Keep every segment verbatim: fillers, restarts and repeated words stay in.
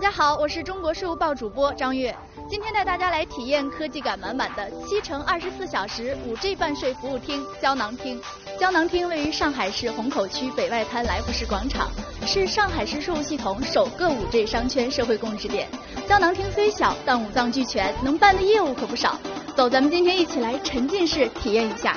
家好，我是中国税务报主播张悦，今天带大家来体验科技感满满的七乘二十四小时 五 G 办税服务厅胶囊厅。胶囊厅位于上海市虹口区北外滩来福士广场，是上海市税务系统首个 五 G 商圈社会共治点。胶囊厅虽小，但五脏俱全，能办的业务可不少。走，咱们今天一起来沉浸式体验一下。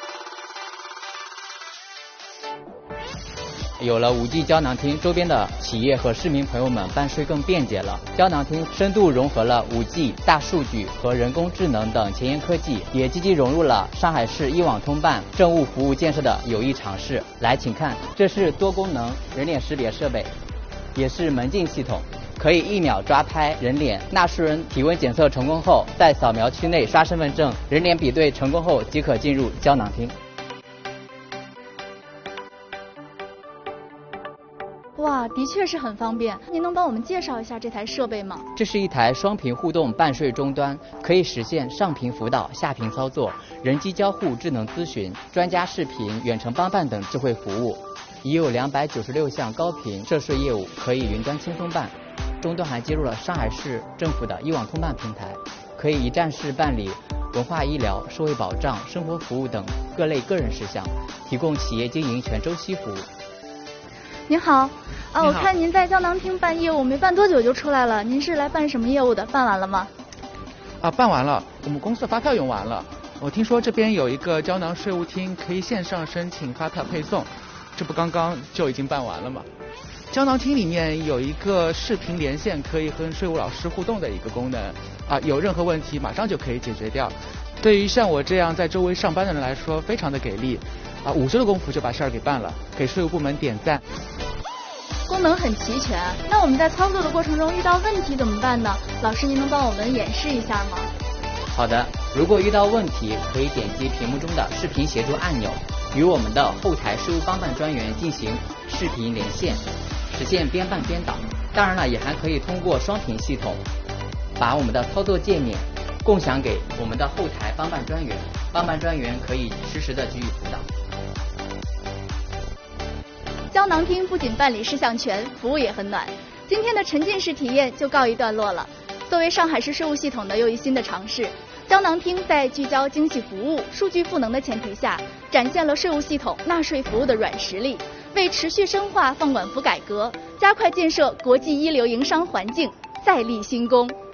有了 五 G 胶囊厅，周边的企业和市民朋友们办税更便捷了。胶囊厅深度融合了 五 G、大数据和人工智能等前沿科技，也积极融入了上海市一网通办政务服务建设的有益尝试。来，请看，这是多功能人脸识别设备，也是门禁系统，可以一秒抓拍人脸。纳税人体温检测成功后，在扫描区内刷身份证，人脸比对成功后即可进入胶囊厅。 哇，的确是很方便。您能帮我们介绍一下这台设备吗？ 这是一台双屏互动办税终端，可以实现上屏辅导、下屏操作、人机交互、智能咨询、专家视频、远程帮办等智慧服务。已有两百九十六项高频涉税业务可以云端轻松办。终端还接入了上海市政府的一网通办平台，可以一站式办理文化医疗、社会保障、生活服务等各类个人事项，提供企业经营全周期服务。 您好，啊，我看您在胶囊厅办业务没办多久就出来了，您是来办什么业务的？办完了吗？ 啊，办完了，我们公司的发票用完了。我听说这边有一个胶囊税务厅，可以线上申请发票配送，这不刚刚就已经办完了吗？胶囊厅里面有一个视频连线，可以和税务老师互动的一个功能，啊，有任何问题马上就可以解决掉。对于像我这样在周围上班的人来说，非常的给力，啊，午休的功夫就把事儿给办了，给税务部门点赞。 功能很齐全，那我们在操作的过程中遇到问题怎么办呢？老师，您能帮我们演示一下吗？ 好的，如果遇到问题，可以点击屏幕中的视频协助按钮，与我们的后台税务帮办专员进行视频连线，实现边办边导。当然了，也还可以通过双屏系统，把我们的操作界面共享给我们的后台帮办专员，帮办专员可以实时的给予辅导。 胶囊厅不仅办理事项全，服务也很暖。今天的沉浸式体验就告一段落了。作为上海市税务系统的又一新的尝试，胶囊厅在聚焦精细服务、数据赋能的前提下，展现了税务系统纳税服务的软实力，为持续深化放管服改革、加快建设国际一流营商环境再立新功。